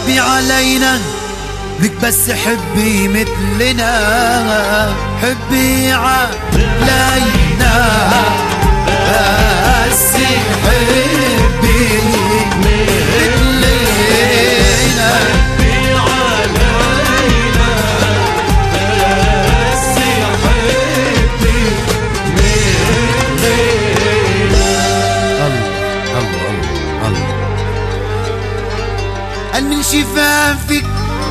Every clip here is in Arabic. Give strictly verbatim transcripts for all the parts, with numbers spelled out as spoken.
حبي علينا بك بس حبي مثلنا، حبي علينا بس حبي مثلنا، حبي علينا بس حبي مثلنا. الله الله الله. قال من شفافك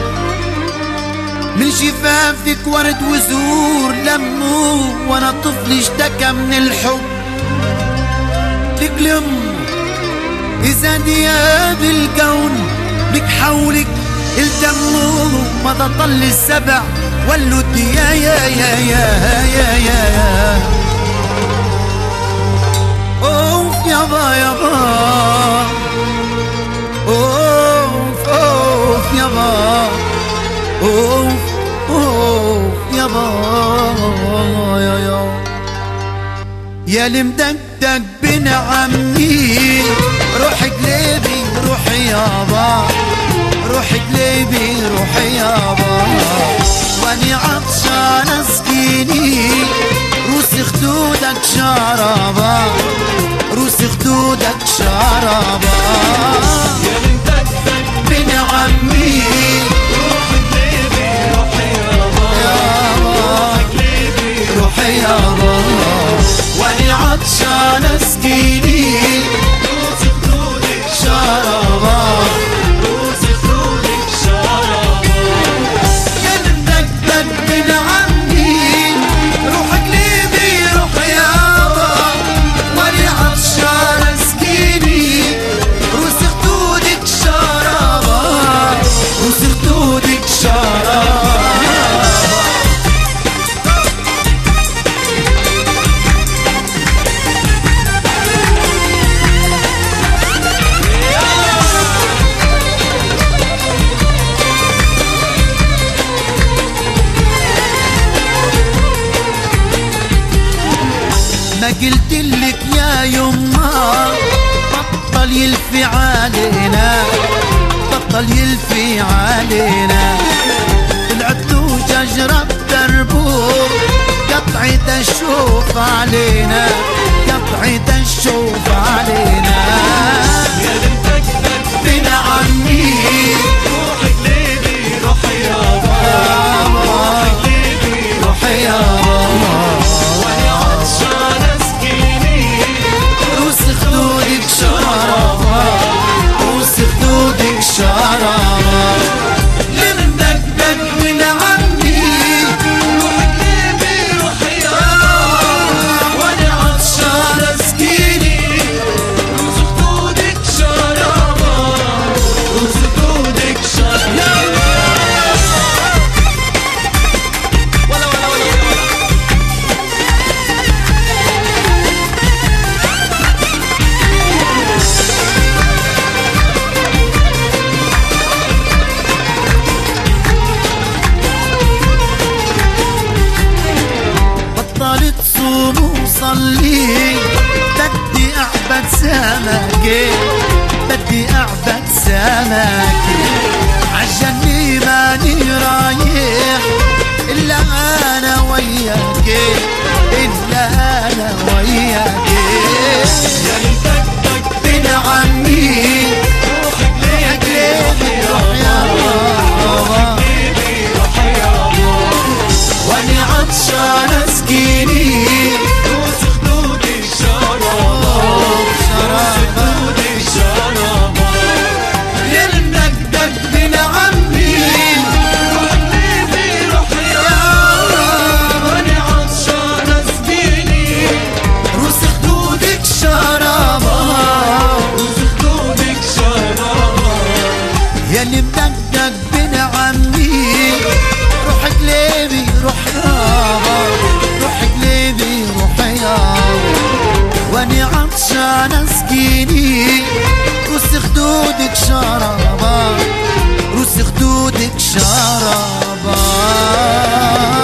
من شفافك ورد وزور لموا، وانا طفل اشتكى من الحب لك لموا. اذا دياب الكون بك حولك التموا، ما تطل السبع ولوا يا يا يا يا يا يا اوف يابا يابا اوف اوف يابا اوف اوف يابا يا يا يا المدقدق بن عمي، روح قلبي روح يابا، روح قلبي روح يابا. واني عطشان اسقيني روس خدودك شرابا، روس خدودك شرابا. يا المدقدق بن عمي روح قلبي روح يابا، روح قلبي روح يابا. واني عطشان اسقيني روس خدودك شرابا، روس خدودك شرابا. يا المدقدق بن عمي روح قلبي روح يابا. واني عطشان اسقيني روس خدودك شرابا، روس خدودك شرابا. ما قلتلك يا يما بطل يلفي علينا، بطل يلفي علينا. طلعت له شجرة بدربه قطعة الشوف علينا، قطعة الشوف علينا. يا المدقدق بن عمي روح قلبي روح يابا، روح قلبي روح يابا. وانا عطشان اسقيني روس خدودك شرابا، روس خدودك شرابا. المدقدق بن عمي روح قلبي روح يابا، وانا عطشان اسقيني روس خدودك شرابا، روس خدودك شرابا. ولا ولا ولا ولا بطلت صوم وصلي، بدي اعبد سمكي، بدي اعبد سمكي. عالجني ماني رايح الا انا وياكي، الا انا وياكي. يا المدقدق بن عمي روح قلبي روح يابا، روح قلبي روح يابا. واني عطشان اسقيني روس خدودك شرابا، روس خدودك شرابا. يا المدقدق بن عمي روح قلبي روح يابا، وانا عطشان اسقيني روس خدودك شرابا، روس خدودك شرابا. يا اللي مدقدق بن عمي روح قلبي روح يابا، روح قلبي روح يابا. واني عطشان اسقيني روس خدودك شرابا، روس خدودك شرابا.